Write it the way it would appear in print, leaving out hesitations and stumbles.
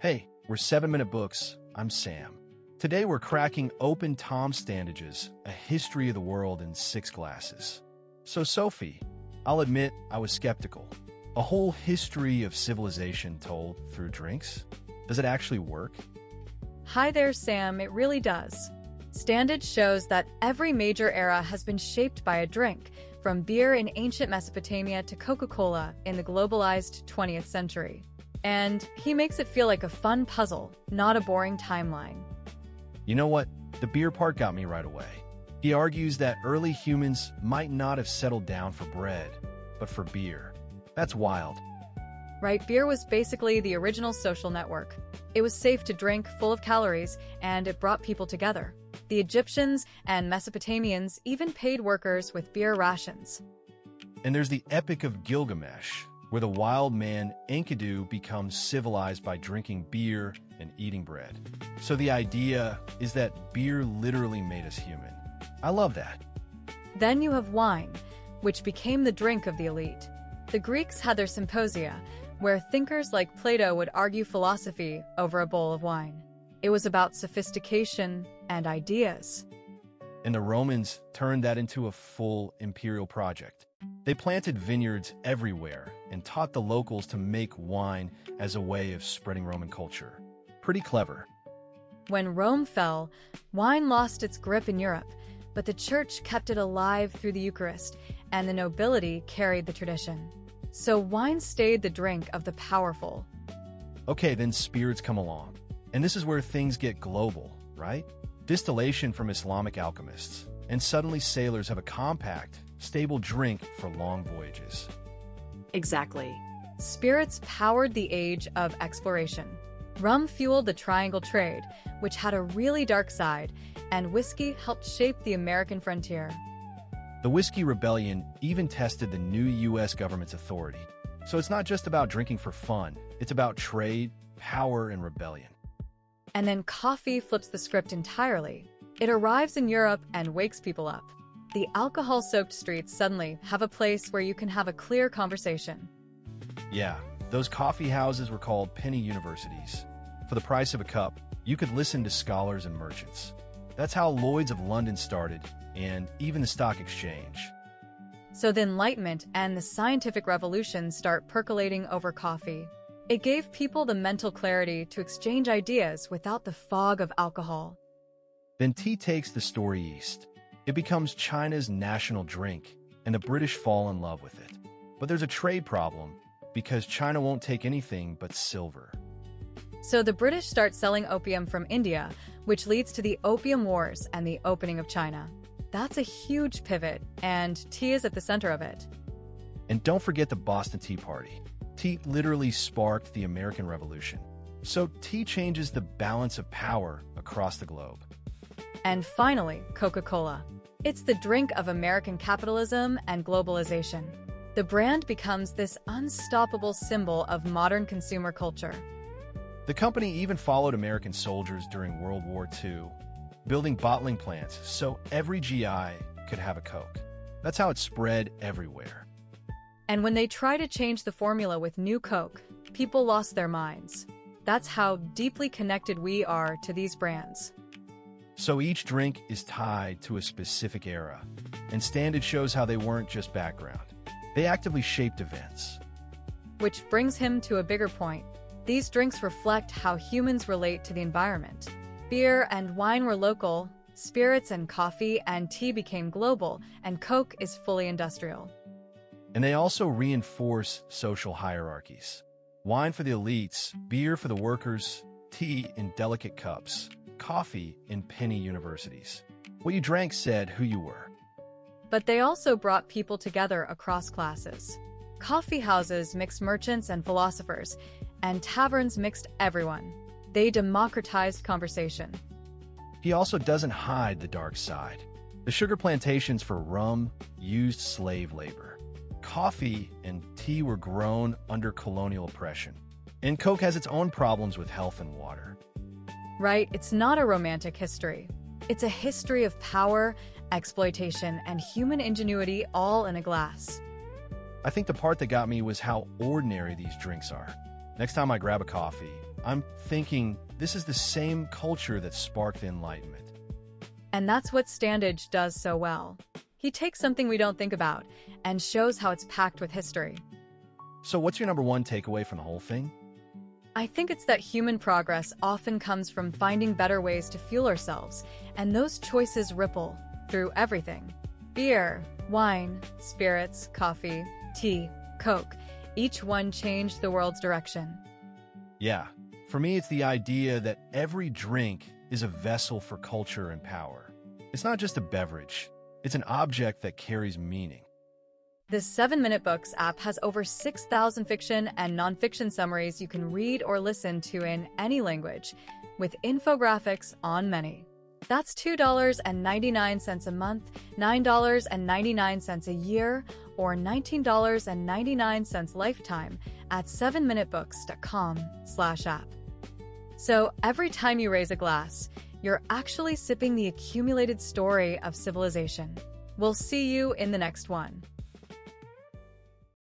Hey, we're 7 Minute Books. I'm Sam. Today we're cracking open Tom Standage's A History of the World in 6 Glasses. So Sophie, I'll admit I was skeptical. A whole history of civilization told through drinks? Does it actually work? Hi there, Sam. It really does. Standage shows that every major era has been shaped by a drink, from beer in ancient Mesopotamia to Coca-Cola in the globalized 20th century. And he makes it feel like a fun puzzle, not a boring timeline. You know what? The beer part got me right away. He argues that early humans might not have settled down for bread, but for beer. That's wild. Right, beer was basically the original social network. It was safe to drink, full of calories, and it brought people together. The Egyptians and Mesopotamians even paid workers with beer rations. And there's the Epic of Gilgamesh, where the wild man Enkidu becomes civilized by drinking beer and eating bread. So the idea is that beer literally made us human. I love that. Then you have wine, which became the drink of the elite. The Greeks had their symposia, where thinkers like Plato would argue philosophy over a bowl of wine. It was about sophistication and ideas. And the Romans turned that into a full imperial project. They planted vineyards everywhere and taught the locals to make wine as a way of spreading Roman culture. Pretty clever. When Rome fell, wine lost its grip in Europe, but the church kept it alive through the Eucharist, and the nobility carried the tradition. So wine stayed the drink of the powerful. Okay, then spirits come along. And this is where things get global, right? Distillation from Islamic alchemists. And suddenly sailors have a compact, stable drink for long voyages. Exactly. Spirits powered the age of exploration. Rum fueled the triangle trade, which had a really dark side, and whiskey helped shape the American frontier. The Whiskey Rebellion even tested the new U.S. government's authority. So it's not just about drinking for fun, it's about trade, power, and rebellion. And then coffee flips the script entirely. It arrives in Europe and wakes people up. The alcohol-soaked streets suddenly have a place where you can have a clear conversation. Yeah, those coffee houses were called penny universities. For the price of a cup, you could listen to scholars and merchants. That's how Lloyd's of London started, and even the stock exchange. So the Enlightenment and the scientific revolution start percolating over coffee. It gave people the mental clarity to exchange ideas without the fog of alcohol. Then tea takes the story east. It becomes China's national drink, and the British fall in love with it. But there's a trade problem, because China won't take anything but silver. So the British start selling opium from India, which leads to the Opium Wars and the opening of China. That's a huge pivot, and tea is at the center of it. And don't forget the Boston Tea Party. Tea literally sparked the American Revolution. So tea changes the balance of power across the globe. And finally, Coca-Cola. It's the drink of American capitalism and globalization. The brand becomes this unstoppable symbol of modern consumer culture. The company even followed American soldiers during World War II, building bottling plants so every GI could have a Coke. That's how it spread everywhere. And when they try to change the formula with New Coke, people lost their minds. That's how deeply connected we are to these brands. So each drink is tied to a specific era, and Standage shows how they weren't just background. They actively shaped events. Which brings him to a bigger point. These drinks reflect how humans relate to the environment. Beer and wine were local, spirits and coffee and tea became global, and Coke is fully industrial. And they also reinforce social hierarchies. Wine for the elites, beer for the workers, tea in delicate cups, coffee in penny universities. What you drank said who you were. But they also brought people together across classes. Coffee houses mixed merchants and philosophers, and taverns mixed everyone. They democratized conversation. He also doesn't hide the dark side. The sugar plantations for rum used slave labor. Coffee and tea were grown under colonial oppression. And Coke has its own problems with health and water. Right, it's not a romantic history. It's a history of power, exploitation, and human ingenuity all in a glass. I think the part that got me was how ordinary these drinks are. Next time I grab a coffee, I'm thinking this is the same culture that sparked the Enlightenment. And that's what Standage does so well. He takes something we don't think about and shows how it's packed with history. So what's your number one takeaway from the whole thing? I think it's that human progress often comes from finding better ways to fuel ourselves, and those choices ripple through everything. Beer, wine, spirits, coffee, tea, Coke, each one changed the world's direction. Yeah, for me it's the idea that every drink is a vessel for culture and power. It's not just a beverage, it's an object that carries meaning. The 7-Minute Books app has over 6,000 fiction and nonfiction summaries you can read or listen to in any language, with infographics on many. That's $2.99 a month, $9.99 a year, or $19.99 lifetime at 7minutebooks.com/app. So every time you raise a glass, you're actually sipping the accumulated story of civilization. We'll see you in the next one.